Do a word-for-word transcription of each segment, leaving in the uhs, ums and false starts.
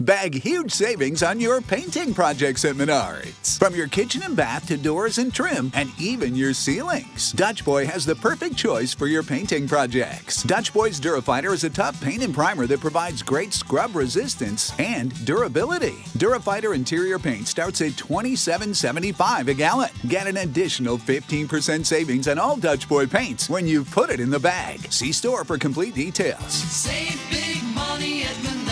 Bag huge savings on your painting projects at Menards. From your kitchen and bath to doors and trim, and even your ceilings, Dutch Boy has the perfect choice for your painting projects. Dutch Boy's Durafighter is a tough paint and primer that provides great scrub resistance and durability. Durafighter interior paint starts at twenty-seven seventy-five a gallon. Get an additional fifteen percent savings on all Dutch Boy paints when you put it in the bag. See store for complete details. Save big money at Menards.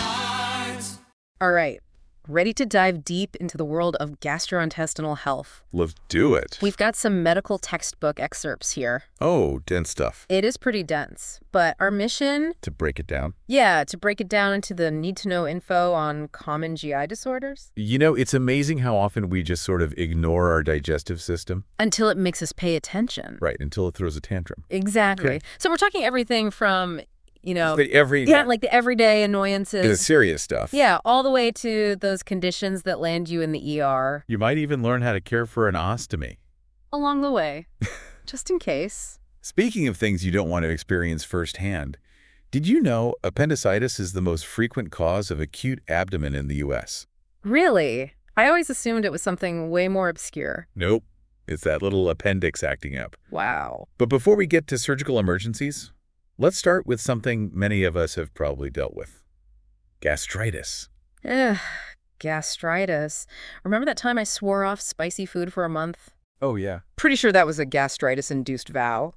All right, ready to dive deep into the world of gastrointestinal health. Let's do it. We've got some medical textbook excerpts here. Oh, dense stuff. It is pretty dense, but our mission? To break it down? Yeah, to break it down into the need-to-know info on common G I disorders. You know, it's amazing how often we just sort of ignore our digestive system. Until it makes us pay attention. Right, until it throws a tantrum. Exactly. Okay. So we're talking everything from, you know, The every, yeah, like the everyday annoyances. the serious stuff. Yeah, all the way to those conditions that land you in the E R. You might even learn how to care for an ostomy. Along the way, just in case. Speaking of things you don't want to experience firsthand, did you know appendicitis is the most frequent cause of acute abdomen in the U S? Really? I always assumed it was something way more obscure. Nope. It's that little appendix acting up. Wow. But before we get to surgical emergencies, let's start with something many of us have probably dealt with. Gastritis. Ugh, gastritis. Remember that time I swore off spicy food for a month? Oh, yeah. Pretty sure that was a gastritis-induced vow.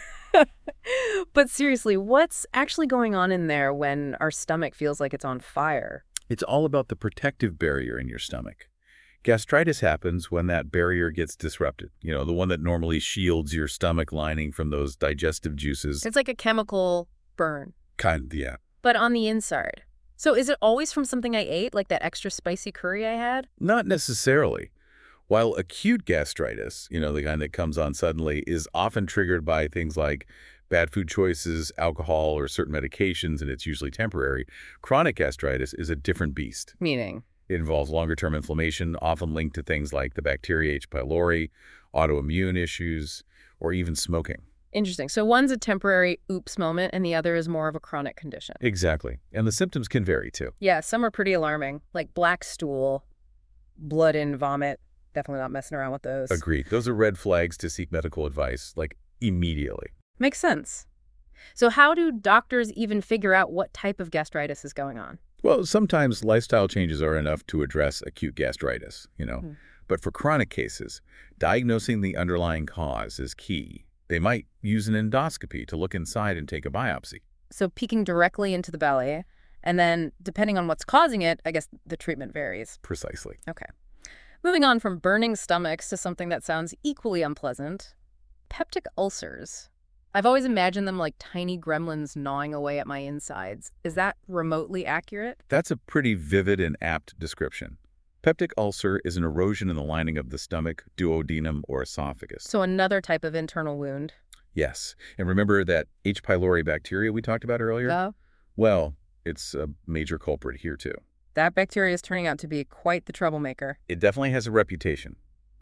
But seriously, what's actually going on in there when our stomach feels like it's on fire? It's all about the protective barrier in your stomach. Gastritis happens when that barrier gets disrupted. You know, the one that normally shields your stomach lining from those digestive juices. It's like a chemical burn, Kind of, yeah. but on the inside. So is it always from something I ate, like that extra spicy curry I had? Not necessarily. While acute gastritis, you know, the kind that comes on suddenly, is often triggered by things like bad food choices, alcohol, or certain medications, and it's usually temporary, chronic gastritis is a different beast. Meaning? It involves longer-term inflammation, often linked to things like the bacteria H. pylori, autoimmune issues, or even smoking. Interesting. So one's a temporary oops moment and the other is more of a chronic condition. Exactly. And the symptoms can vary, too. Yeah, some are pretty alarming, like black stool, blood and vomit. Definitely not messing around with those. Agreed. Those are red flags to seek medical advice, like, immediately. Makes sense. So how do doctors even figure out what type of gastritis is going on? Well, sometimes lifestyle changes are enough to address acute gastritis, you know. Hmm. But for chronic cases, diagnosing the underlying cause is key. They might use an endoscopy to look inside and take a biopsy. So peeking directly into the belly, and then depending on what's causing it, I guess the treatment varies. Precisely. Okay. Moving on from burning stomachs to something that sounds equally unpleasant, peptic ulcers. I've always imagined them like tiny gremlins gnawing away at my insides. Is that remotely accurate? That's a pretty vivid and apt description. Peptic ulcer is an erosion in the lining of the stomach, duodenum, or esophagus. So another type of internal wound. Yes. And remember that H. pylori bacteria we talked about earlier? Oh, Well, it's a major culprit here, too. that bacteria is turning out to be quite the troublemaker. It definitely has a reputation.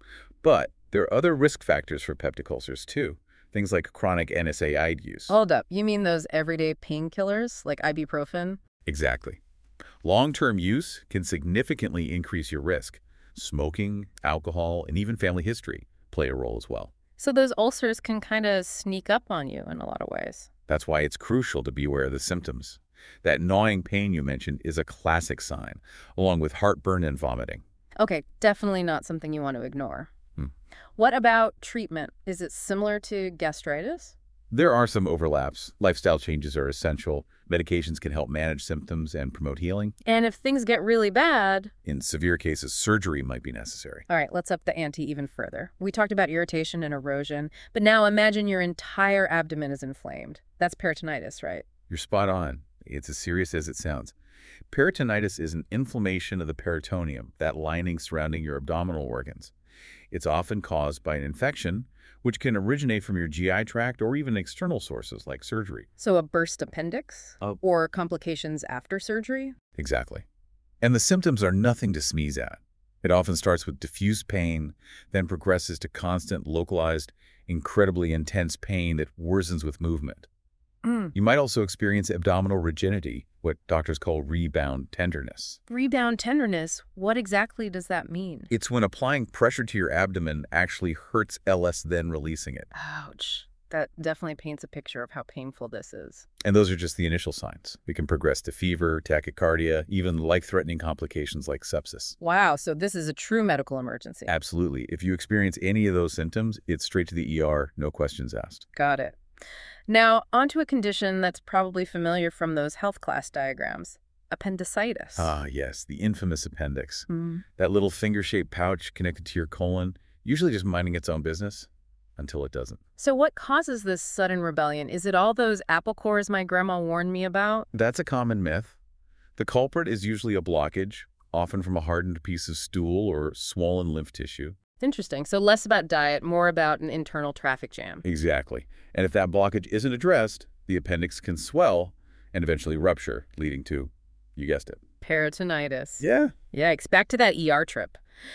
But there are other risk factors for peptic ulcers, too. Things like chronic N S A I D use. Hold up. You mean those everyday painkillers like ibuprofen? Exactly. Long-term use can significantly increase your risk. Smoking, alcohol, and even family history play a role as well. So those ulcers can kind of sneak up on you in a lot of ways. That's why it's crucial to be aware of the symptoms. That gnawing pain you mentioned is a classic sign, along with heartburn and vomiting. Okay, definitely not something you want to ignore. Hmm. What about treatment? Is it similar to gastritis? There are some overlaps. Lifestyle changes are essential. Medications can help manage symptoms and promote healing. And if things get really bad... In severe cases, surgery might be necessary. All right, let's up the ante even further. We talked about irritation and erosion, but now imagine your entire abdomen is inflamed. That's peritonitis, right? You're spot on. It's as serious as it sounds. Peritonitis is an inflammation of the peritoneum, that lining surrounding your abdominal organs. It's often caused by an infection, which can originate from your G I tract or even external sources like surgery. So a burst appendix? Oh. Or complications after surgery? Exactly. And the symptoms are nothing to sneeze at. It often starts with diffuse pain, then progresses to constant, localized, incredibly intense pain that worsens with movement. Mm. You might also experience abdominal rigidity, what doctors call rebound tenderness. Rebound tenderness, what exactly does that mean? It's when applying pressure to your abdomen actually hurts less than releasing it. Ouch. That definitely paints a picture of how painful this is. And those are just the initial signs. We can progress to fever, tachycardia, even life-threatening complications like sepsis. Wow, so this is a true medical emergency. Absolutely. If you experience any of those symptoms, it's straight to the E R, no questions asked. Got it. Now, onto a condition that's probably familiar from those health class diagrams. Appendicitis. Ah, yes, the infamous appendix. Mm. That little finger-shaped pouch connected to your colon, usually just minding its own business, until it doesn't. So what causes this sudden rebellion? Is it all those apple cores my grandma warned me about? That's a common myth. The culprit is usually a blockage, often from a hardened piece of stool or swollen lymph tissue. Interesting. So less about diet, more about an internal traffic jam. Exactly. And if that blockage isn't addressed, the appendix can swell and eventually rupture, leading to, you guessed it, Peritonitis. yeah. Yikes, back to that E R trip.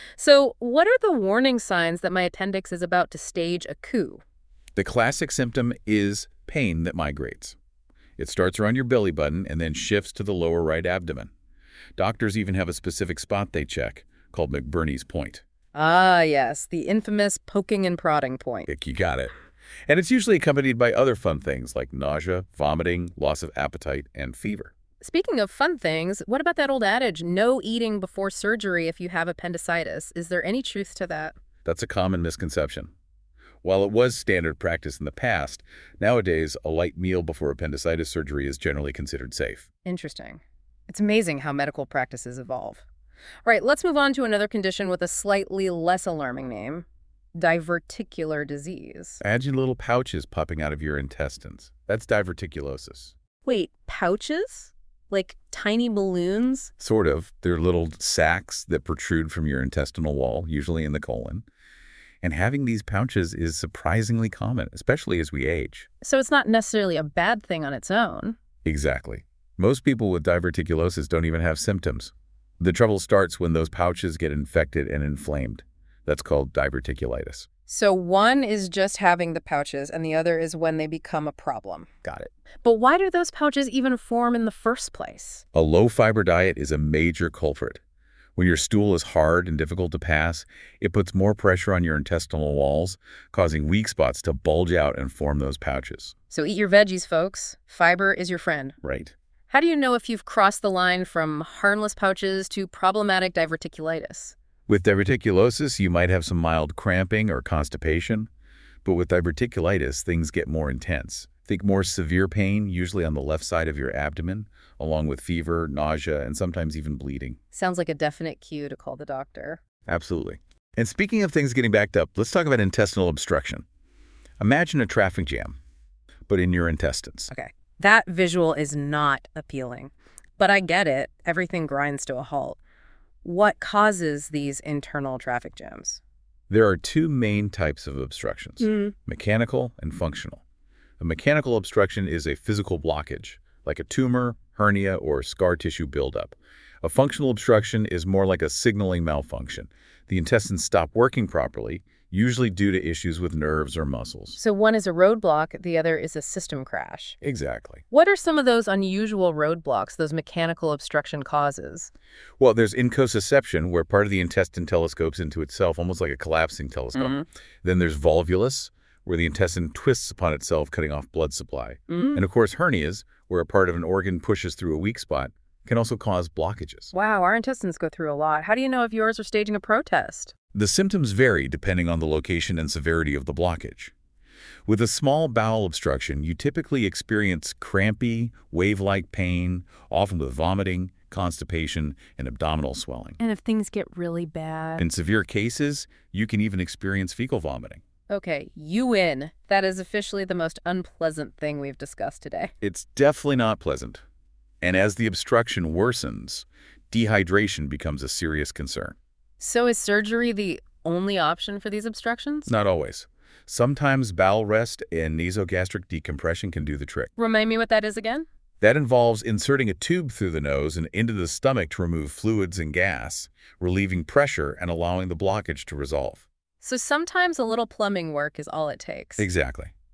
So what are the warning signs that my appendix is about to stage a coup? The classic symptom is pain that migrates. It starts around your belly button and then shifts to the lower right abdomen. Doctors even have a specific spot they check, called McBurney's point. Ah, yes, the infamous poking and prodding point. You got it. And it's usually accompanied by other fun things like nausea, vomiting, loss of appetite, and fever. Speaking of fun things, what about that old adage, no eating before surgery if you have appendicitis? Is there any truth to that? That's a common misconception. While it was standard practice in the past, nowadays a light meal before appendicitis surgery is generally considered safe. Interesting. It's amazing how medical practices evolve. All right, let's move on to another condition with a slightly less alarming name, diverticular disease. Imagine little pouches popping out of your intestines. That's diverticulosis. Wait, pouches? Like tiny balloons? Sort of. They're little sacs that protrude from your intestinal wall, usually in the colon. And having these pouches is surprisingly common, especially as we age. So it's not necessarily a bad thing on its own. Exactly. Most people with diverticulosis don't even have symptoms. The trouble starts when those pouches get infected and inflamed. That's called diverticulitis. So one is just having the pouches and the other is when they become a problem. Got it. But why do those pouches even form in the first place? A low-fiber diet is a major culprit. When your stool is hard and difficult to pass, it puts more pressure on your intestinal walls, causing weak spots to bulge out and form those pouches. So eat your veggies, folks. Fiber is your friend. Right. How do you know if you've crossed the line from harmless pouches to problematic diverticulitis? With diverticulosis, you might have some mild cramping or constipation, but with diverticulitis, things get more intense. Think more severe pain, usually on the left side of your abdomen, along with fever, nausea, and sometimes even bleeding. Sounds like a definite cue to call the doctor. Absolutely. And speaking of things getting backed up, let's talk about intestinal obstruction. Imagine a traffic jam, but in your intestines. Okay. That visual is not appealing, but I get it. Everything grinds to a halt. What causes these internal traffic jams? There are two main types of obstructions, Mm. mechanical and functional. A mechanical obstruction is a physical blockage, like a tumor, hernia, or scar tissue buildup. A functional obstruction is more like a signaling malfunction. The intestines stop working properly, usually due to issues with nerves or muscles. So one is a roadblock, the other is a system crash. Exactly. What are some of those unusual roadblocks, those mechanical obstruction causes? Well, there's incoception, where part of the intestine telescopes into itself, almost like a collapsing telescope. Mm-hmm. Then there's volvulus, where the intestine twists upon itself, cutting off blood supply. Mm-hmm. And of course, hernias, where a part of an organ pushes through a weak spot, can also cause blockages. Wow, our intestines go through a lot. How do you know if yours are staging a protest? The symptoms vary depending on the location and severity of the blockage. With a small bowel obstruction, you typically experience crampy, wave-like pain, often with vomiting, constipation, and abdominal swelling. And if things get really bad? In severe cases, you can even experience fecal vomiting. Okay, you win. That is officially the most unpleasant thing we've discussed today. It's definitely not pleasant. And as the obstruction worsens, dehydration becomes a serious concern. So is surgery the only option for these obstructions? Not always. Sometimes bowel rest and nasogastric decompression can do the trick. Remind me what that is again? That involves inserting a tube through the nose and into the stomach to remove fluids and gas, relieving pressure and allowing the blockage to resolve. So sometimes a little plumbing work is all it takes. Exactly.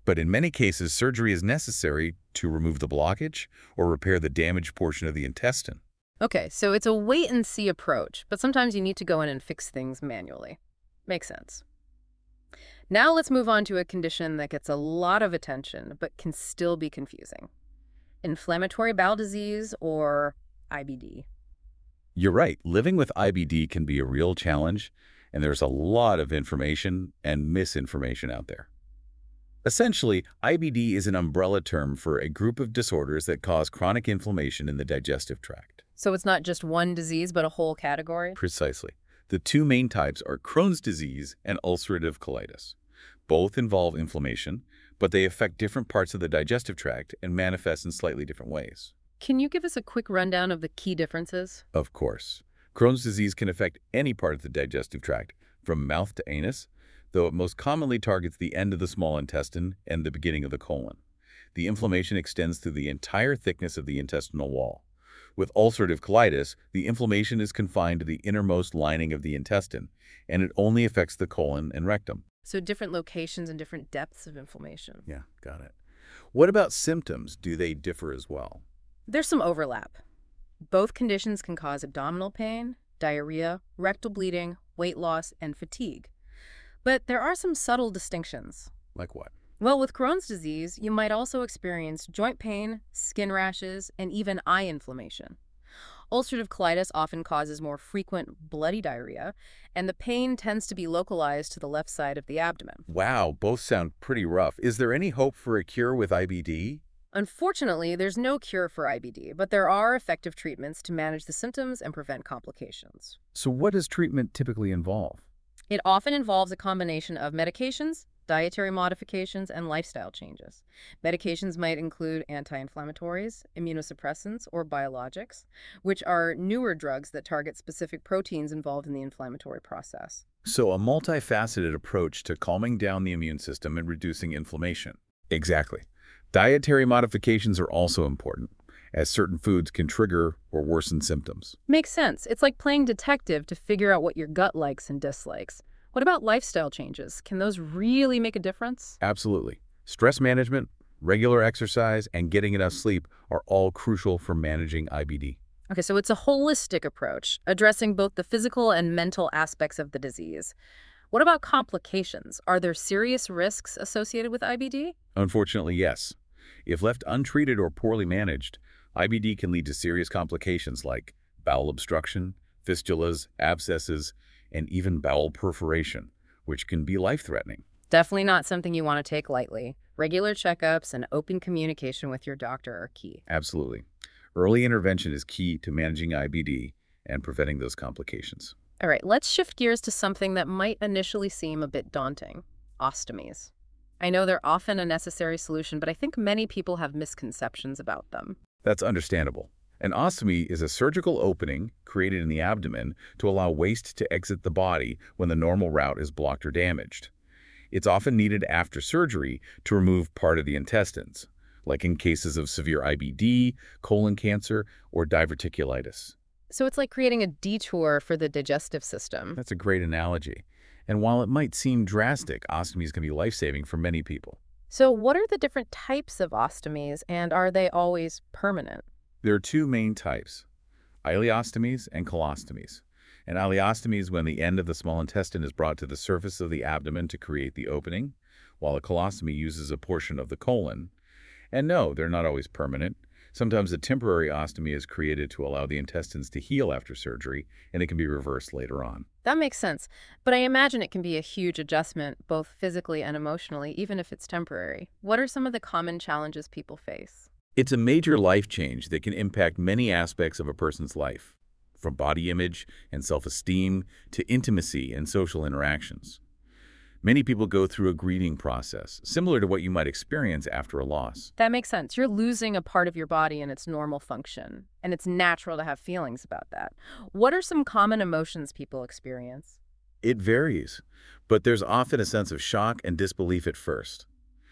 But in many cases, surgery is necessary to remove the blockage or repair the damaged portion of the intestine. Okay, so it's a wait-and-see approach, but sometimes you need to go in and fix things manually. Makes sense. Now let's move on to a condition that gets a lot of attention, but can still be confusing. Inflammatory bowel disease, or I B D. You're right. Living with I B D can be a real challenge, and there's a lot of information and misinformation out there. Essentially, I B D is an umbrella term for a group of disorders that cause chronic inflammation in the digestive tract. So it's not just one disease, but a whole category? Precisely. The two main types are Crohn's disease and ulcerative colitis. Both involve inflammation, but they affect different parts of the digestive tract and manifest in slightly different ways. Can you give us a quick rundown of the key differences? Of course. Crohn's disease can affect any part of the digestive tract, from mouth to anus, though it most commonly targets the end of the small intestine and the beginning of the colon. The inflammation extends through the entire thickness of the intestinal wall. With ulcerative colitis, the inflammation is confined to the innermost lining of the intestine, and it only affects the colon and rectum. So different locations and different depths of inflammation. Yeah, got it. What about symptoms? Do they differ as well? There's some overlap. Both conditions can cause abdominal pain, diarrhea, rectal bleeding, weight loss, and fatigue. But there are some subtle distinctions. Like what? Well, with Crohn's disease, you might also experience joint pain, skin rashes, and even eye inflammation. Ulcerative colitis often causes more frequent bloody diarrhea, and the pain tends to be localized to the left side of the abdomen. Wow, both sound pretty rough. Is there any hope for a cure with I B D? Unfortunately, there's no cure for I B D, but there are effective treatments to manage the symptoms and prevent complications. So what does treatment typically involve? It often involves a combination of medications, dietary modifications, and lifestyle changes. Medications might include anti-inflammatories, immunosuppressants, or biologics, which are newer drugs that target specific proteins involved in the inflammatory process. So a multifaceted approach to calming down the immune system and reducing inflammation. Exactly. Dietary modifications are also important, as certain foods can trigger or worsen symptoms. Makes sense. It's like playing detective to figure out what your gut likes and dislikes. What about lifestyle changes? Can those really make a difference? Absolutely. Stress management, regular exercise, and getting enough sleep are all crucial for managing I B D. Okay, so it's a holistic approach, addressing both the physical and mental aspects of the disease. What about complications? Are there serious risks associated with I B D? Unfortunately, yes. If left untreated or poorly managed, I B D can lead to serious complications like bowel obstruction, fistulas, abscesses, and even bowel perforation, which can be life-threatening. Definitely not something you want to take lightly. Regular checkups and open communication with your doctor are key. Absolutely. Early intervention is key to managing I B D and preventing those complications. All right, let's shift gears to something that might initially seem a bit daunting: ostomies. I know they're often a necessary solution, but I think many people have misconceptions about them. That's understandable. An ostomy is a surgical opening created in the abdomen to allow waste to exit the body when the normal route is blocked or damaged. It's often needed after surgery to remove part of the intestines, like in cases of severe I B D, colon cancer, or diverticulitis. So it's like creating a detour for the digestive system. That's a great analogy. And while it might seem drastic, ostomies can be life-saving for many people. So what are the different types of ostomies, and are they always permanent? There are two main types, ileostomies and colostomies. An ileostomy is when the end of the small intestine is brought to the surface of the abdomen to create the opening, while a colostomy uses a portion of the colon. And no, they're not always permanent. Sometimes a temporary ostomy is created to allow the intestines to heal after surgery, and it can be reversed later on. That makes sense, but I imagine it can be a huge adjustment, both physically and emotionally, even if it's temporary. What are some of the common challenges people face? It's a major life change that can impact many aspects of a person's life, from body image and self-esteem to intimacy and social interactions. Many people go through a grieving process, similar to what you might experience after a loss. That makes sense. You're losing a part of your body in its normal function, and it's natural to have feelings about that. What are some common emotions people experience? It varies, but there's often a sense of shock and disbelief at first.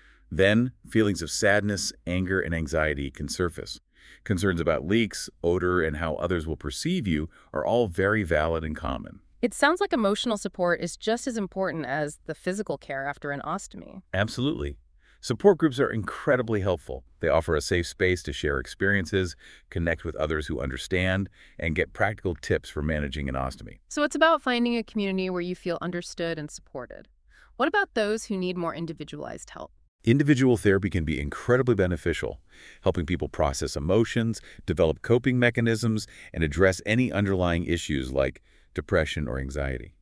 Then, feelings of sadness, anger, and anxiety can surface. Concerns about leaks, odor, and how others will perceive you are all very valid and common. It sounds like emotional support is just as important as the physical care after an ostomy. Absolutely. Support groups are incredibly helpful. They offer a safe space to share experiences, connect with others who understand, and get practical tips for managing an ostomy. So it's about finding a community where you feel understood and supported. What about those who need more individualized help? Individual therapy can be incredibly beneficial, helping people process emotions, develop coping mechanisms, and address any underlying issues like depression or anxiety.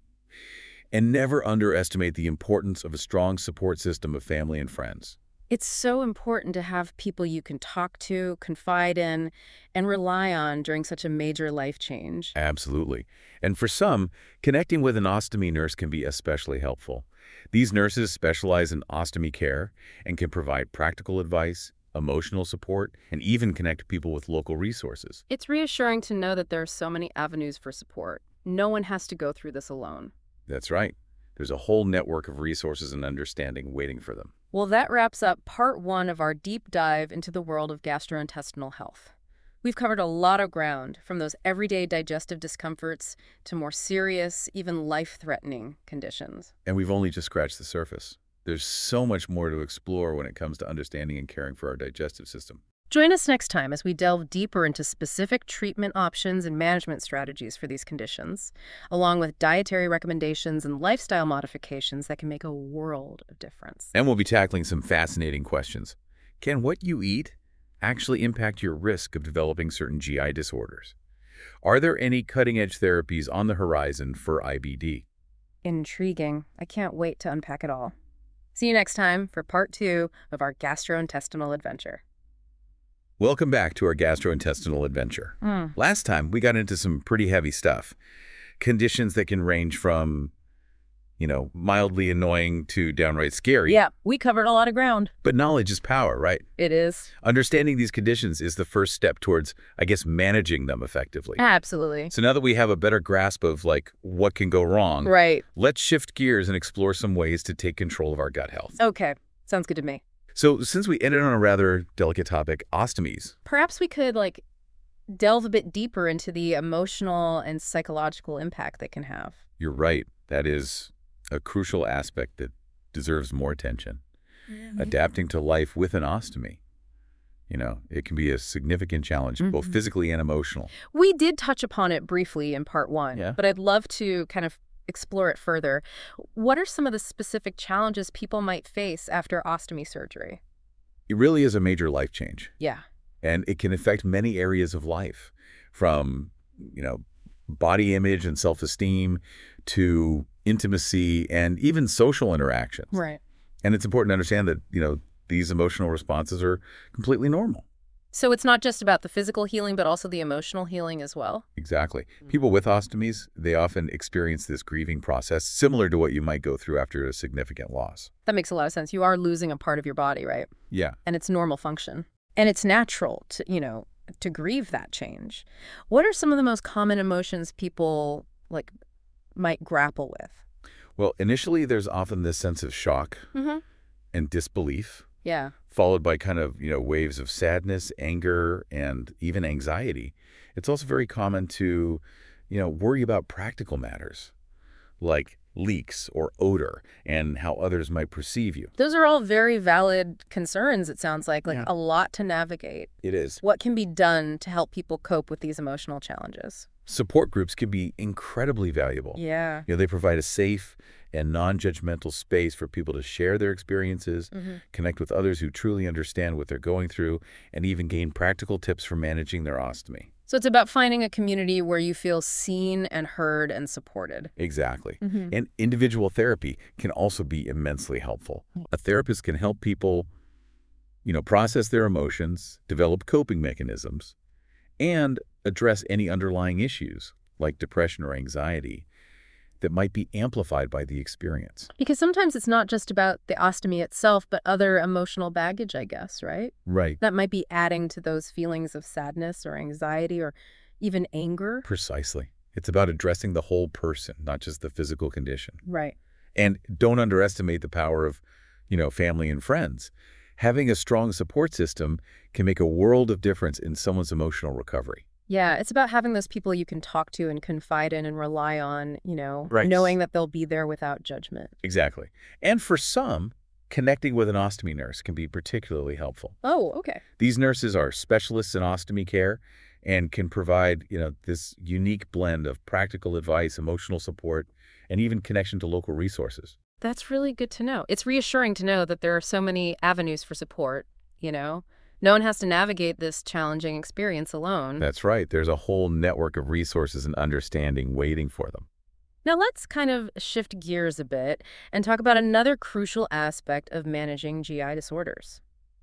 And never underestimate the importance of a strong support system of family and friends. It's so important to have people you can talk to, confide in, and rely on during such a major life change. Absolutely. And for some, connecting with an ostomy nurse can be especially helpful. These nurses specialize in ostomy care and can provide practical advice, emotional support, and even connect people with local resources. It's reassuring to know that there are so many avenues for support. No one has to go through this alone. That's right. There's a whole network of resources and understanding waiting for them. Well, that wraps up part one of our deep dive into the world of gastrointestinal health. We've covered a lot of ground, from those everyday digestive discomforts to more serious, even life-threatening conditions. And we've only just scratched the surface. There's so much more to explore when it comes to understanding and caring for our digestive system. Join us next time as we delve deeper into specific treatment options and management strategies for these conditions, along with dietary recommendations and lifestyle modifications that can make a world of difference. And we'll be tackling some fascinating questions. Can what you eat actually impact your risk of developing certain G I disorders? Are there any cutting-edge therapies on the horizon for I B D? Intriguing. I can't wait to unpack it all. See you next time for part two of our gastrointestinal adventure. Welcome back to our gastrointestinal adventure. Mm. Last time, we got into some pretty heavy stuff. Conditions that can range from, you know, mildly annoying to downright scary. Yeah, we covered a lot of ground. But knowledge is power, right? It is. Understanding these conditions is the first step towards, I guess, managing them effectively. Absolutely. So now that we have a better grasp of, like, what can go wrong, Right. let's shift gears and explore some ways to take control of our gut health. Okay. Sounds good to me. So since we ended on a rather delicate topic, ostomies, Perhaps we could, like, delve a bit deeper into the emotional and psychological impact they can have. you're right. That is a crucial aspect that deserves more attention. Adapting to life with an ostomy. You know, it can be a significant challenge, both Mhm. physically and emotional. We did touch upon it briefly in part one, Yeah. but I'd love to kind of explore it further. What are some of the specific challenges people might face after ostomy surgery? It really is a major life change, Yeah. and it can affect many areas of life, from, you know, body image and self-esteem to intimacy and even social interactions. Right. And it's important to understand that, you know, these emotional responses are completely normal. So it's not just about the physical healing, but also the emotional healing as well? Exactly. People with ostomies, they often experience this grieving process similar to what you might go through after a significant loss. That makes a lot of sense. You are losing a part of your body, right? Yeah. And it's normal function. And it's natural to, you know, to grieve that change. What are some of the most common emotions people, like, might grapple with? Well, initially, there's often this sense of shock Mm-hmm. and disbelief, Yeah. followed by kind of, you know, waves of sadness, anger, and even anxiety. It's also very common to, you know, worry about practical matters like leaks or odor and how others might perceive you. Those are all very valid concerns, it sounds like, like Yeah. a lot to navigate. It is. What can be done to help people cope with these emotional challenges? Support groups can be incredibly valuable. Yeah. You know, they provide a safe and non-judgmental space for people to share their experiences, Mm-hmm. connect with others who truly understand what they're going through, and even gain practical tips for managing their ostomy. So it's about finding a community where you feel seen and heard and supported. Exactly. Mm-hmm. And individual therapy can also be immensely helpful. A therapist can help people, you know, process their emotions, develop coping mechanisms, and address any underlying issues like depression or anxiety that might be amplified by the experience. Because sometimes it's not just about the ostomy itself, but other emotional baggage, I guess, right? Right. That might be adding to those feelings of sadness or anxiety or even anger. Precisely. It's about addressing the whole person, not just the physical condition. Right. And don't underestimate the power of, you know, family and friends. Having a strong support system can make a world of difference in someone's emotional recovery. Yeah, it's about having those people you can talk to and confide in and rely on, you know, Right. knowing that they'll be there without judgment. Exactly. And for some, connecting with an ostomy nurse can be particularly helpful. Oh, okay. These nurses are specialists in ostomy care and can provide, you know, this unique blend of practical advice, emotional support, and even connection to local resources. That's really good to know. It's reassuring to know that there are so many avenues for support, you know? No one has to navigate this challenging experience alone. That's right. There's a whole network of resources and understanding waiting for them. Now let's kind of shift gears a bit and talk about another crucial aspect of managing G I disorders.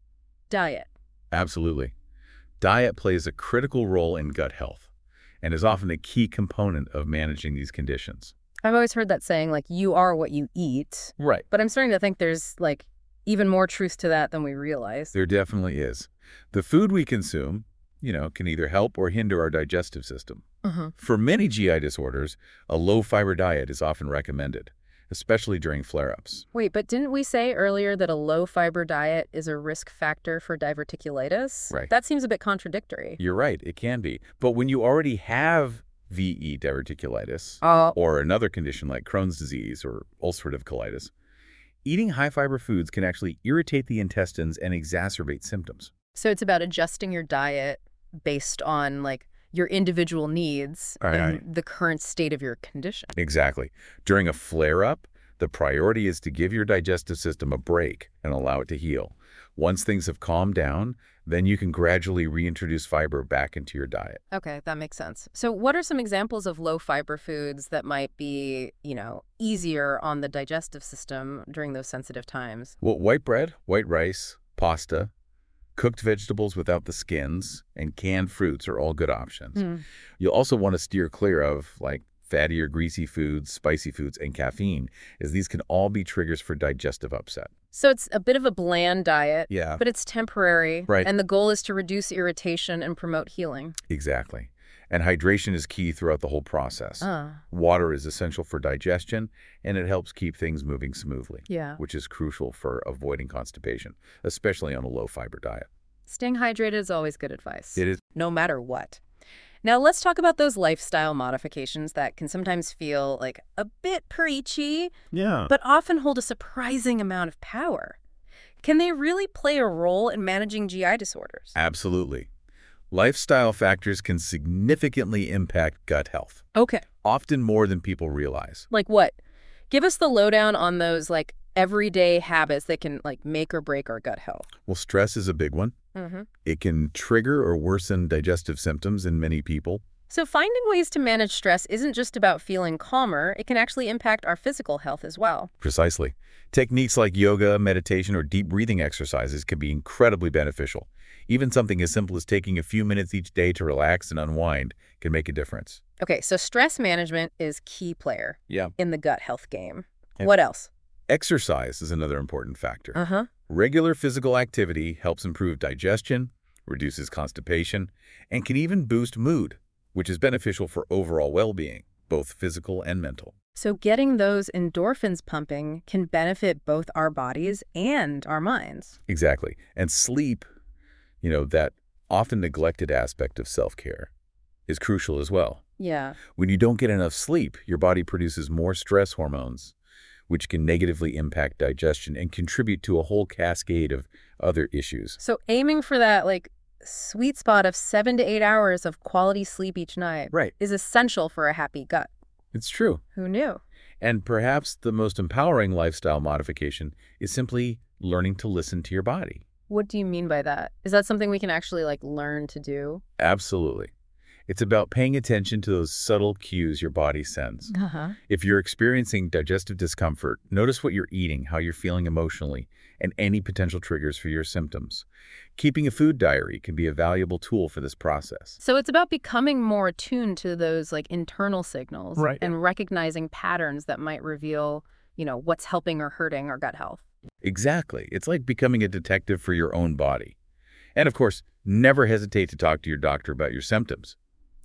Diet. Absolutely. Diet plays a critical role in gut health and is often a key component of managing these conditions. I've always heard that saying, like, you are what you eat. Right. But I'm starting to think there's, like, even more truth to that than we realize. There definitely is. The food we consume, you know, can either help or hinder our digestive system. Uh-huh. For many G I disorders, a low-fiber diet is often recommended, especially during flare-ups. Wait, but didn't we say earlier that a low-fiber diet is a risk factor for diverticulitis? Right. That seems a bit contradictory. You're right, it can be. But when you already have V E diverticulitis, Uh, or another condition like Crohn's disease or ulcerative colitis, eating high-fiber foods can actually irritate the intestines and exacerbate symptoms. so it's about adjusting your diet based on, like, your individual needs Right, and right. the current state of your condition. Exactly. During a flare-up, the priority is to give your digestive system a break and allow it to heal. Once things have calmed down, then you can gradually reintroduce fiber back into your diet. Okay, that makes sense. So what are some examples of low-fiber foods that might be, you know, easier on the digestive system during those sensitive times? Well, white bread, white rice, pasta, cooked vegetables without the skins, and canned fruits are all good options. Mm. You'll also want to steer clear of, like, fatty or greasy foods, spicy foods, and caffeine, as these can all be triggers for digestive upset. So it's a bit of a bland diet, Yeah, but it's temporary. Right. And the goal is to reduce irritation and promote healing. exactly. And hydration is key throughout the whole process. Ah, Water is essential for digestion, and it helps keep things moving smoothly, yeah. which is crucial for avoiding constipation, especially on a low-fiber diet. Staying hydrated is always good advice. It is. No matter what. Now let's talk about those lifestyle modifications that can sometimes feel like a bit preachy, Yeah. but often hold a surprising amount of power. Can they really play a role in managing G I disorders? Absolutely. Lifestyle factors can significantly impact gut health, Okay. often more than people realize. Like what? Give us the lowdown on those, like, everyday habits that can, like, make or break our gut health. Well, stress is a big one. Mm-hmm. It can trigger or worsen digestive symptoms in many people. So finding ways to manage stress isn't just about feeling calmer. It can actually impact our physical health as well. Precisely. Techniques like yoga, meditation, or deep breathing exercises can be incredibly beneficial. Even something as simple as taking a few minutes each day to relax and unwind can make a difference. Okay, so stress management is key player Yeah. in the gut health game. Yeah. What else? Exercise is another important factor. Uh-huh. Regular physical activity helps improve digestion, reduces constipation, and can even boost mood, which is beneficial for overall well-being, both physical and mental. So getting those endorphins pumping can benefit both our bodies and our minds. Exactly. And sleep, you know, that often neglected aspect of self-care, is crucial as well. Yeah. When you don't get enough sleep, your body produces more stress hormones, which can negatively impact digestion and contribute to a whole cascade of other issues. So aiming for that, like, sweet spot of seven to eight hours of quality sleep each night Right. is essential for a happy gut. It's true. Who knew? And perhaps the most empowering lifestyle modification is simply learning to listen to your body. What do you mean by that? Is that something we can actually, like, learn to do? Absolutely. It's about paying attention to those subtle cues your body sends. Uh-huh. If you're experiencing digestive discomfort, notice what you're eating, how you're feeling emotionally, and any potential triggers for your symptoms. Keeping a food diary can be a valuable tool for this process. So it's about becoming more attuned to those, like, internal signals Right. and recognizing patterns that might reveal, you know, what's helping or hurting our gut health. Exactly. It's like becoming a detective for your own body. And of course, never hesitate to talk to your doctor about your symptoms.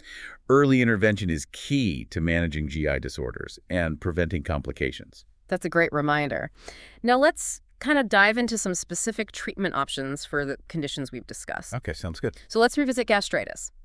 Early intervention is key to managing G I disorders and preventing complications. That's a great reminder. Now let's kind of dive into some specific treatment options for the conditions we've discussed. Okay, sounds good. So let's revisit gastritis.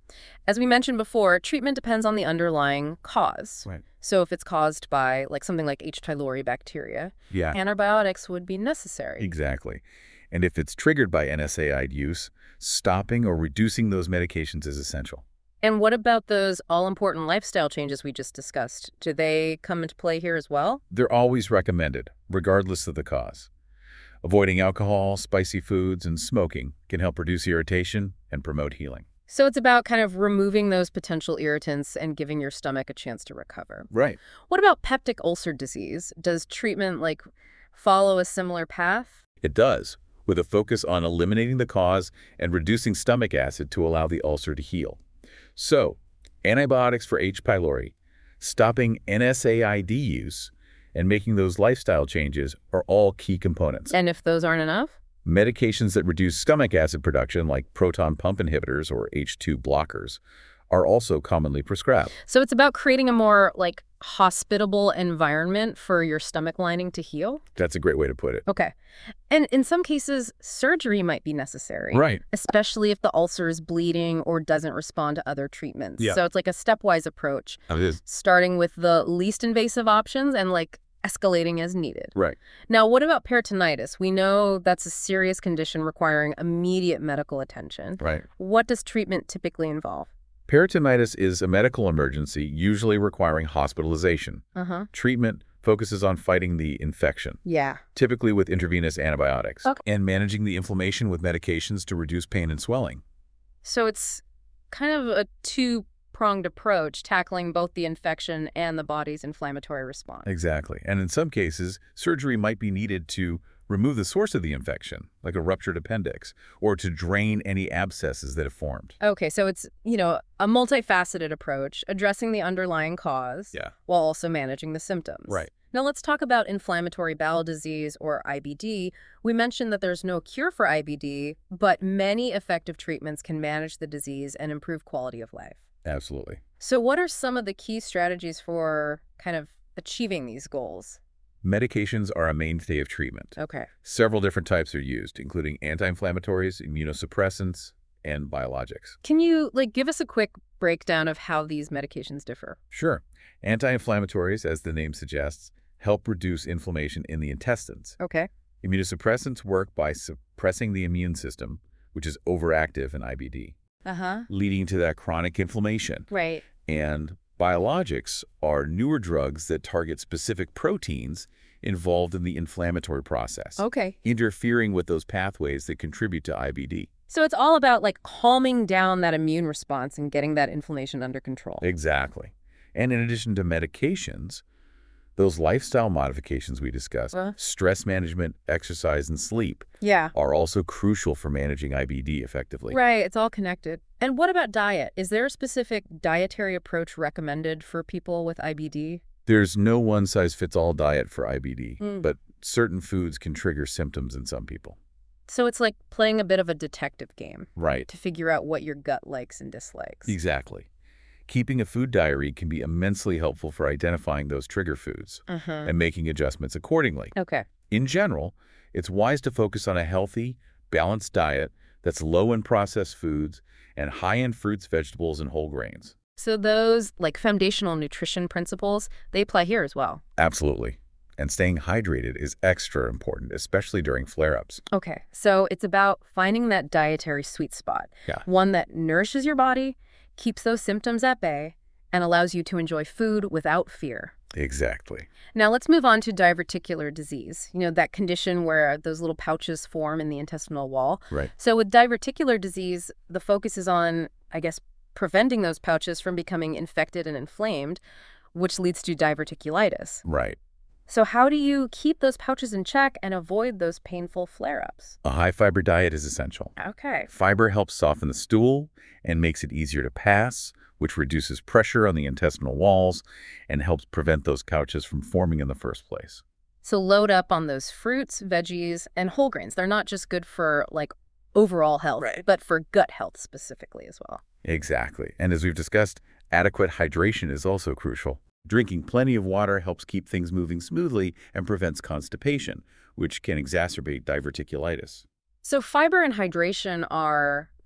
As we mentioned before, treatment depends on the underlying cause. Right. So if it's caused by like something like H. pylori bacteria, Yeah, antibiotics would be necessary. exactly. And if it's triggered by N SAID use, stopping or reducing those medications is essential. And what about those all-important lifestyle changes we just discussed? Do they come into play here as well? They're always recommended, regardless of the cause. Avoiding alcohol, spicy foods, and smoking can help reduce irritation and promote healing. So it's about kind of removing those potential irritants and giving your stomach a chance to recover. Right. What about peptic ulcer disease? Does treatment like follow a similar path? It does, with a focus on eliminating the cause and reducing stomach acid to allow the ulcer to heal. So, antibiotics for H. pylori, stopping N SAID use, and making those lifestyle changes are all key components. And if those aren't enough? Medications that reduce stomach acid production, like proton pump inhibitors or H two blockers, are also commonly prescribed. So it's about creating a more like hospitable environment for your stomach lining to heal? That's a great way to put it. Okay. And in some cases, surgery might be necessary. Right. Especially if the ulcer is bleeding or doesn't respond to other treatments. Yeah. So it's like a stepwise approach, It is. starting with the least invasive options and like escalating as needed. Right. Now, what about peritonitis? We know that's a serious condition requiring immediate medical attention. Right. What does treatment typically involve? Peritonitis is a medical emergency, usually requiring hospitalization. Uh-huh. Treatment focuses on fighting the infection, Yeah. typically with intravenous antibiotics, Okay. and managing the inflammation with medications to reduce pain and swelling. So it's kind of a two-pronged approach, tackling both the infection and the body's inflammatory response. Exactly. And in some cases, surgery might be needed to remove the source of the infection, like a ruptured appendix, or to drain any abscesses that have formed. Okay, so it's, you know, a multifaceted approach, addressing the underlying cause Yeah. while also managing the symptoms. Right. Now let's talk about inflammatory bowel disease, or I B D. We mentioned that there's no cure for I B D, but many effective treatments can manage the disease and improve quality of life. Absolutely. So what are some of the key strategies for kind of achieving these goals? Medications are a mainstay of treatment. Okay. Several different types are used, including anti-inflammatories, immunosuppressants, and biologics. Can you like give us a quick breakdown of how these medications differ? Sure. Anti-inflammatories, as the name suggests, help reduce inflammation in the intestines. Okay. Immunosuppressants work by suppressing the immune system, which is overactive in I B D, Uh-huh. leading to that chronic inflammation. Right. And biologics are newer drugs that target specific proteins involved in the inflammatory process, Okay. interfering with those pathways that contribute to I B D. So it's all about like calming down that immune response and getting that inflammation under control. Exactly. And in addition to medications, those lifestyle modifications we discussed, Uh. stress management, exercise, and sleep, Yeah. are also crucial for managing I B D effectively. Right. It's all connected. And what about diet? Is there a specific dietary approach recommended for people with I B D? There's no one-size-fits-all diet for I B D, Mm. but certain foods can trigger symptoms in some people. So it's like playing a bit of a detective game Right. to figure out what your gut likes and dislikes. Exactly. Keeping a food diary can be immensely helpful for identifying those trigger foods Uh-huh. and making adjustments accordingly. Okay. In general, it's wise to focus on a healthy, balanced diet that's low in processed foods and high in fruits, vegetables, and whole grains. So those like foundational nutrition principles, they apply here as well. Absolutely. And staying hydrated is extra important, especially during flare-ups. Okay. So it's about finding that dietary sweet spot. Yeah. One that nourishes your body, keeps those symptoms at bay, and allows you to enjoy food without fear. Exactly. Now let's move on to diverticular disease, you know, that condition where those little pouches form in the intestinal wall. Right. So with diverticular disease, the focus is on, I guess, preventing those pouches from becoming infected and inflamed, which leads to diverticulitis. Right. So how do you keep those pouches in check and avoid those painful flare-ups? A high-fiber diet is essential. Okay. Fiber helps soften the stool and makes it easier to pass, which reduces pressure on the intestinal walls and helps prevent those pouches from forming in the first place. So load up on those fruits, veggies, and whole grains. They're not just good for, like, overall health, Right. but for gut health specifically as well. Exactly. And as we've discussed, adequate hydration is also crucial. Drinking plenty of water helps keep things moving smoothly and prevents constipation, which can exacerbate diverticulitis. So fiber and hydration are, like,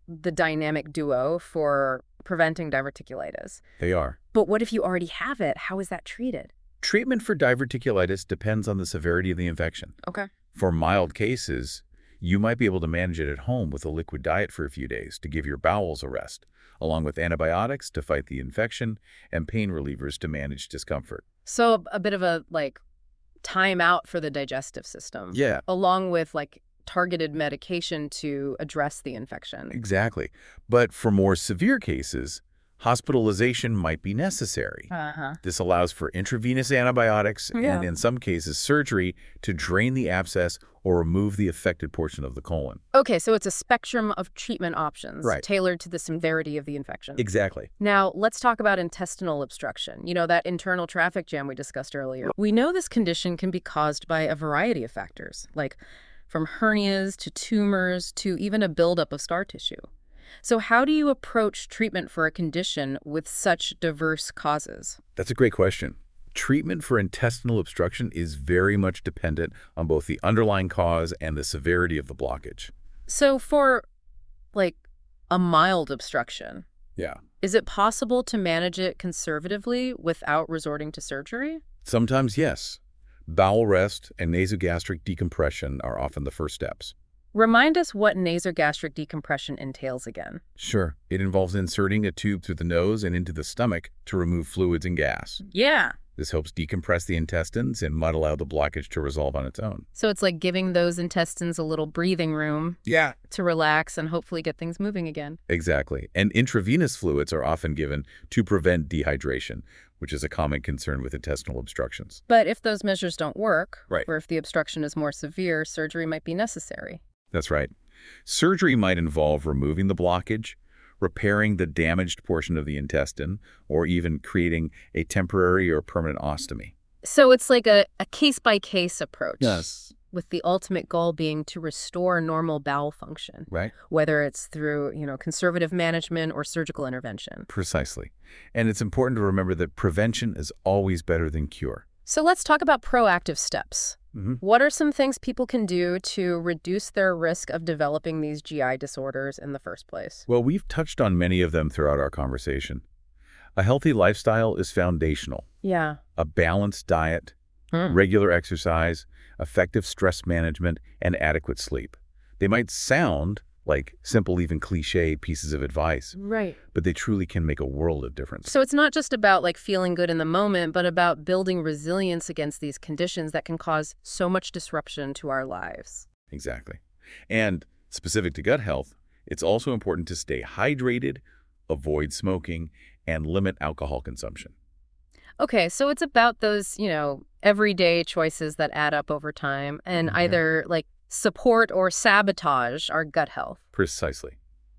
the dynamic duo for preventing diverticulitis. They are. But what if you already have it? How is that treated? Treatment for diverticulitis depends on the severity of the infection. Okay. For mild cases, you might be able to manage it at home with a liquid diet for a few days to give your bowels a rest, along with antibiotics to fight the infection and pain relievers to manage discomfort. So a bit of a, like, time out for the digestive system. Yeah. Along with, like, targeted medication to address the infection. Exactly. But for more severe cases, hospitalization might be necessary. Uh-huh. This allows for intravenous antibiotics Yeah. and, in some cases, surgery to drain the abscess or remove the affected portion of the colon. Okay, so it's a spectrum of treatment options Right. tailored to the severity of the infection. Exactly. Now, let's talk about intestinal obstruction. You know, that internal traffic jam we discussed earlier. We know this condition can be caused by a variety of factors, like from hernias to tumors to even a buildup of scar tissue. So how do you approach treatment for a condition with such diverse causes? That's a great question. Treatment for intestinal obstruction is very much dependent on both the underlying cause and the severity of the blockage. So for, like, a mild obstruction, Yeah. is it possible to manage it conservatively without resorting to surgery? Sometimes, yes. Bowel rest and nasogastric decompression are often the first steps. Remind us what nasogastric decompression entails again. Sure. It involves inserting a tube through the nose and into the stomach to remove fluids and gas. Yeah. This helps decompress the intestines and might allow the blockage to resolve on its own. So it's like giving those intestines a little breathing room Yeah. to relax and hopefully get things moving again. Exactly. And intravenous fluids are often given to prevent dehydration, which is a common concern with intestinal obstructions. But if those measures don't work, Right. or if the obstruction is more severe, surgery might be necessary. That's right. Surgery might involve removing the blockage, repairing the damaged portion of the intestine, or even creating a temporary or permanent ostomy. So it's like a, a case-by-case approach. Yes. With the ultimate goal being to restore normal bowel function, Right? whether it's through, you know, conservative management or surgical intervention. Precisely. And it's important to remember that prevention is always better than cure. So let's talk about proactive steps. Mm-hmm. What are some things people can do to reduce their risk of developing these G I disorders in the first place? Well, we've touched on many of them throughout our conversation. A healthy lifestyle is foundational. Yeah. A balanced diet, Hmm. regular exercise, effective stress management, and adequate sleep. They might sound like simple, even cliche pieces of advice, Right. but they truly can make a world of difference. So it's not just about like feeling good in the moment, but about building resilience against these conditions that can cause so much disruption to our lives. Exactly. And specific to gut health, it's also important to stay hydrated, avoid smoking, and limit alcohol consumption. Okay, so it's about those, you know, everyday choices that add up over time and Mhm. either like support or sabotage our gut health. Precisely.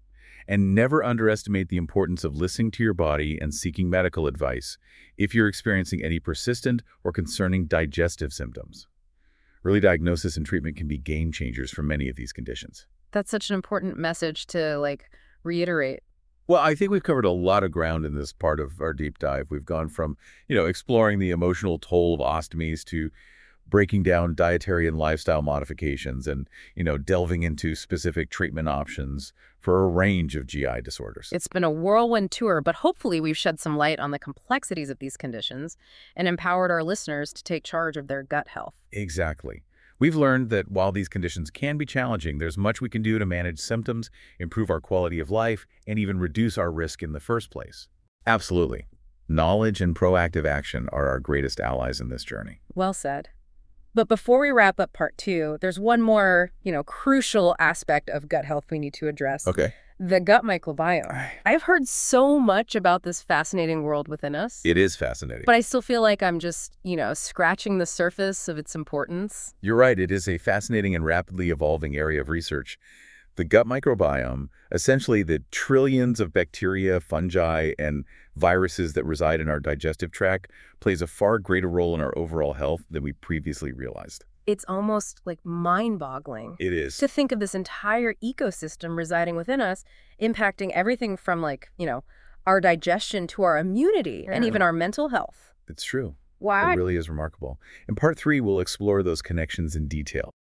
And never underestimate the importance of listening to your body and seeking medical advice if you're experiencing any persistent or concerning digestive symptoms. Early diagnosis and treatment can be game changers for many of these conditions. That's such an important message to like reiterate. Well, I think we've covered a lot of ground in this part of our deep dive. We've gone from, you know, exploring the emotional toll of ostomies to breaking down dietary and lifestyle modifications and, you know, delving into specific treatment options for a range of G I disorders. It's been a whirlwind tour, but hopefully we've shed some light on the complexities of these conditions and empowered our listeners to take charge of their gut health. Exactly. We've learned that while these conditions can be challenging, there's much we can do to manage symptoms, improve our quality of life, and even reduce our risk in the first place. Absolutely. Knowledge and proactive action are our greatest allies in this journey. Well said. But before we wrap up part two, there's one more, you know, crucial aspect of gut health we need to address. Okay. The gut microbiome. I've heard so much about this fascinating world within us, It is fascinating. but I still feel like I'm just, you know, scratching the surface of its importance. You're right. It is a fascinating and rapidly evolving area of research. The gut microbiome, essentially the trillions of bacteria, fungi, and viruses that reside in our digestive tract, plays a far greater role in our overall health than we previously realized. It's almost like mind-boggling It is. to think of this entire ecosystem residing within us, impacting everything from like, you know, our digestion to our immunity and Yeah. even our mental health. It's true. Wow. It really is remarkable. In part three, we'll explore those connections in detail.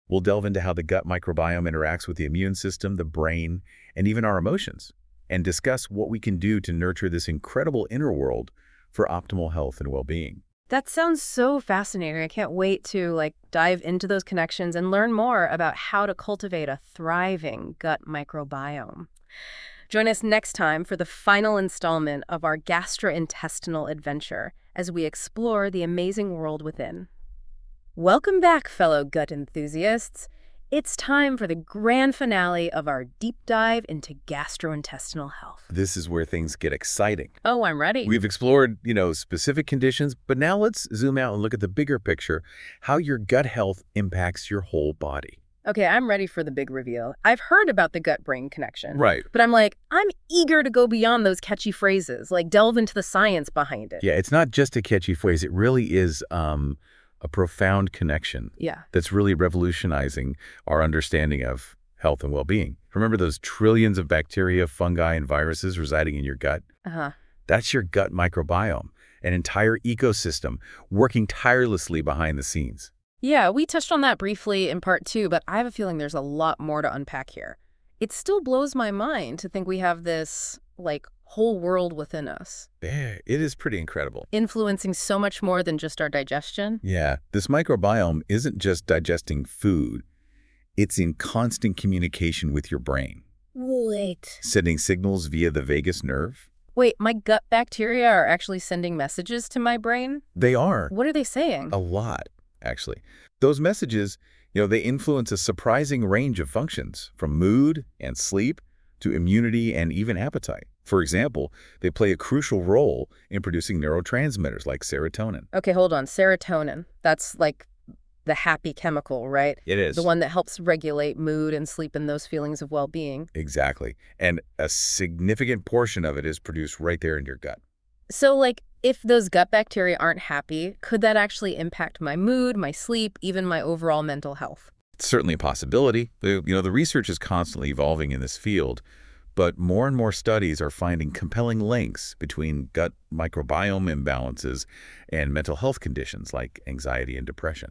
We'll delve into how the gut microbiome interacts with the immune system, the brain, and even our emotions, and discuss what we can do to nurture this incredible inner world for optimal health and well-being. That sounds so fascinating. I can't wait to like dive into those connections and learn more about how to cultivate a thriving gut microbiome. Join us next time for the final installment of our gastrointestinal adventure as we explore the amazing world within. Welcome back, fellow gut enthusiasts. It's time for the grand finale of our deep dive into gastrointestinal health. This is where things get exciting. Oh, I'm ready. We've explored, you know, specific conditions, but now let's zoom out and look at the bigger picture, how your gut health impacts your whole body. Okay, I'm ready for the big reveal. I've heard about the gut-brain connection. Right. But I'm like, I'm eager to go beyond those catchy phrases, like delve into the science behind it. Yeah, it's not just a catchy phrase. It really is um, a profound connection. Yeah. That's really revolutionizing our understanding of health and well-being. Remember those trillions of bacteria, fungi, and viruses residing in your gut? Uh-huh. That's your gut microbiome, an entire ecosystem working tirelessly behind the scenes. Yeah, we touched on that briefly in part two, but I have a feeling there's a lot more to unpack here. It still blows my mind to think we have this, like, whole world within us. Yeah, it is pretty incredible. Influencing so much more than just our digestion. Yeah, this microbiome isn't just digesting food. It's in constant communication with your brain. Wait. Sending signals via the vagus nerve. Wait, my gut bacteria are actually sending messages to my brain? They are. What are they saying? A lot, actually. Those messages, you know, they influence a surprising range of functions, from mood and sleep to immunity and even appetite. For example, they play a crucial role in producing neurotransmitters like serotonin. Okay, hold on. Serotonin. That's like the happy chemical, right? It is. The one that helps regulate mood and sleep and those feelings of well-being. Exactly. And a significant portion of it is produced right there in your gut. So, like, if those gut bacteria aren't happy, could that actually impact my mood, my sleep, even my overall mental health? It's certainly a possibility. The- You know, the research is constantly evolving in this field, but more and more studies are finding compelling links between gut microbiome imbalances and mental health conditions like anxiety and depression.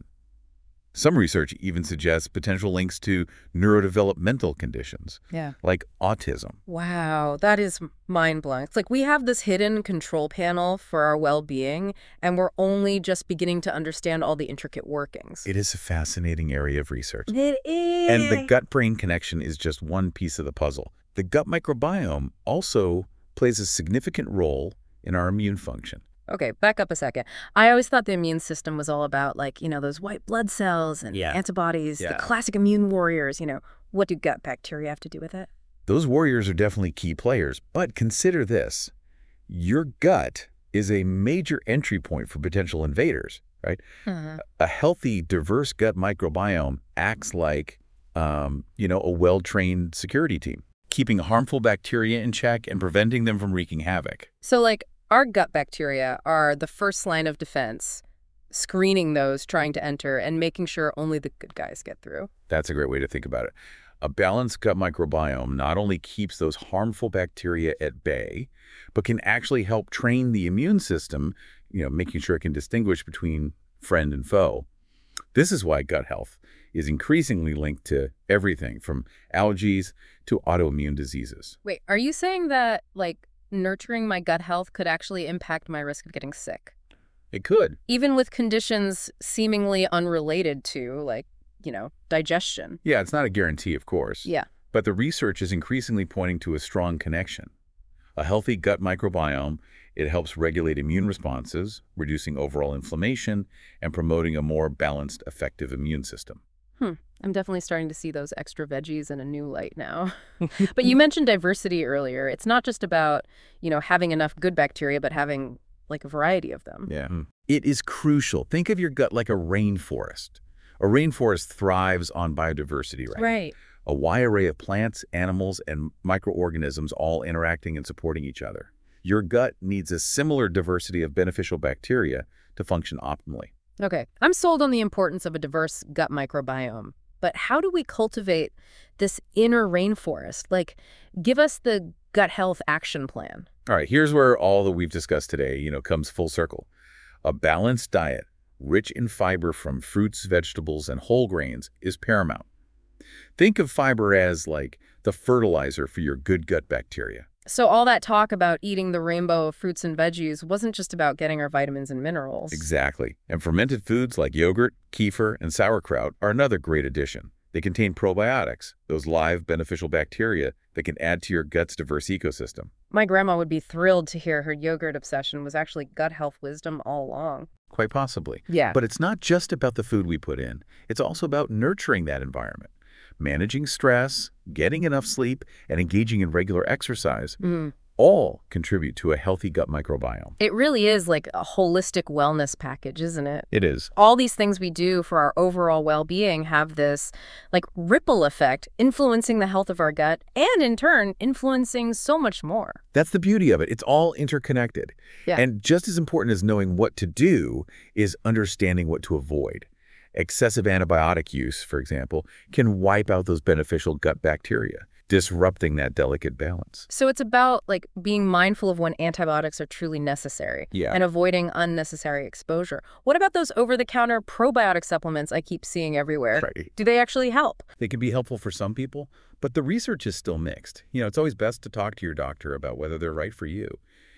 Some research even suggests potential links to neurodevelopmental conditions Yeah. like autism. Wow, that is mind-blowing. It's like we have this hidden control panel for our well-being, and we're only just beginning to understand all the intricate workings. It is a fascinating area of research. It is. And the gut-brain connection is just one piece of the puzzle. The gut microbiome also plays a significant role in our immune function. Okay, back up a second. I always thought the immune system was all about, like, you know, those white blood cells and Yeah. antibodies, Yeah. the classic immune warriors, you know. What do gut bacteria have to do with it? Those warriors are definitely key players, but consider this. Your gut is a major entry point for potential invaders, right? Uh-huh. A healthy, diverse gut microbiome acts like, um, you know, a well-trained security team, keeping harmful bacteria in check and preventing them from wreaking havoc. So, like, our gut bacteria are the first line of defense, screening those trying to enter and making sure only the good guys get through. That's a great way to think about it. A balanced gut microbiome not only keeps those harmful bacteria at bay, but can actually help train the immune system, you know, making sure it can distinguish between friend and foe. This is why gut health is increasingly linked to everything from allergies to autoimmune diseases. Wait, are you saying that, like, nurturing my gut health could actually impact my risk of getting sick? It could. Even with conditions seemingly unrelated to, like, you know, digestion. Yeah, it's not a guarantee, of course. Yeah. But the research is increasingly pointing to a strong connection. A healthy gut microbiome, it helps regulate immune responses, reducing overall inflammation, and promoting a more balanced, effective immune system. Hmm. I'm definitely starting to see those extra veggies in a new light now. But you mentioned diversity earlier. It's not just about, you know, having enough good bacteria, but having, like, a variety of them. Yeah. It is crucial. Think of your gut like a rainforest. A rainforest thrives on biodiversity, right? Right. A wide array of plants, animals, and microorganisms all interacting and supporting each other. Your gut needs a similar diversity of beneficial bacteria to function optimally. Okay. I'm sold on the importance of a diverse gut microbiome. But how do we cultivate this inner rainforest? Like, give us the gut health action plan. All right, here's where all that we've discussed today, you know, comes full circle. A balanced diet, rich in fiber from fruits, vegetables, and whole grains, is paramount. Think of fiber as like the fertilizer for your good gut bacteria. So all that talk about eating the rainbow of fruits and veggies wasn't just about getting our vitamins and minerals. Exactly. And fermented foods like yogurt, kefir, and sauerkraut are another great addition. They contain probiotics, those live beneficial bacteria that can add to your gut's diverse ecosystem. My grandma would be thrilled to hear her yogurt obsession was actually gut health wisdom all along. Quite possibly. Yeah. But it's not just about the food we put in. It's also about nurturing that environment. Managing stress, getting enough sleep, and engaging in regular exercise Mm. all contribute to a healthy gut microbiome. It really is like a holistic wellness package, isn't it? It is. All these things we do for our overall well-being have this like ripple effect influencing the health of our gut and in turn influencing so much more. That's the beauty of it. It's all interconnected. Yeah. And just as important as knowing what to do is understanding what to avoid. Excessive antibiotic use, for example, can wipe out those beneficial gut bacteria, disrupting that delicate balance. So it's about like being mindful of when antibiotics are truly necessary Yeah. and avoiding unnecessary exposure. What about those over-the-counter probiotic supplements I keep seeing everywhere? Right. Do they actually help? They can be helpful for some people, but the research is still mixed. You know, it's always best to talk to your doctor about whether they're right for you.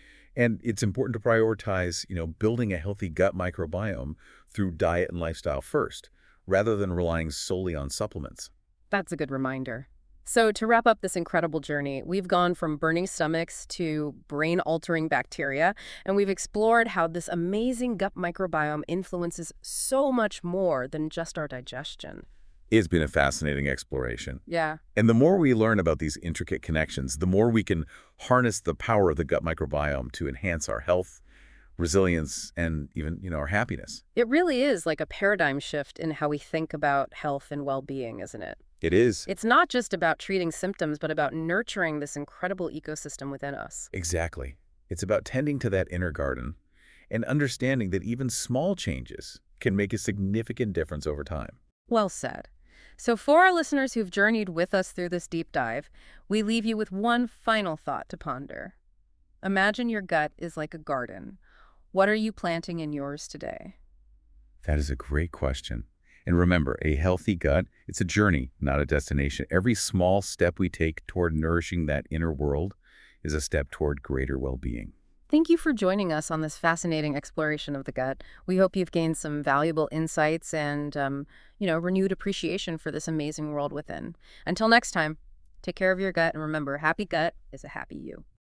And it's important to prioritize, you know, building a healthy gut microbiome through diet and lifestyle first, rather than relying solely on supplements. That's a good reminder. So to wrap up this incredible journey, we've gone from burning stomachs to brain-altering bacteria, and we've explored how this amazing gut microbiome influences so much more than just our digestion. It's been a fascinating exploration. Yeah. And the more we learn about these intricate connections, the more we can harness the power of the gut microbiome to enhance our health, resilience, and even, you know, our happiness. It really is like a paradigm shift in how we think about health and well-being, isn't it? It is. It's not just about treating symptoms, but about nurturing this incredible ecosystem within us. Exactly. It's about tending to that inner garden and understanding that even small changes can make a significant difference over time. Well said. So for our listeners who've journeyed with us through this deep dive, we leave you with one final thought to ponder. Imagine your gut is like a garden. What are you planting in yours today? That is a great question. And remember, a healthy gut, it's a journey, not a destination. Every small step we take toward nourishing that inner world is a step toward greater well-being. Thank you for joining us on this fascinating exploration of the gut. We hope you've gained some valuable insights and, um, you know, renewed appreciation for this amazing world within. Until next time, take care of your gut and remember, happy gut is a happy you.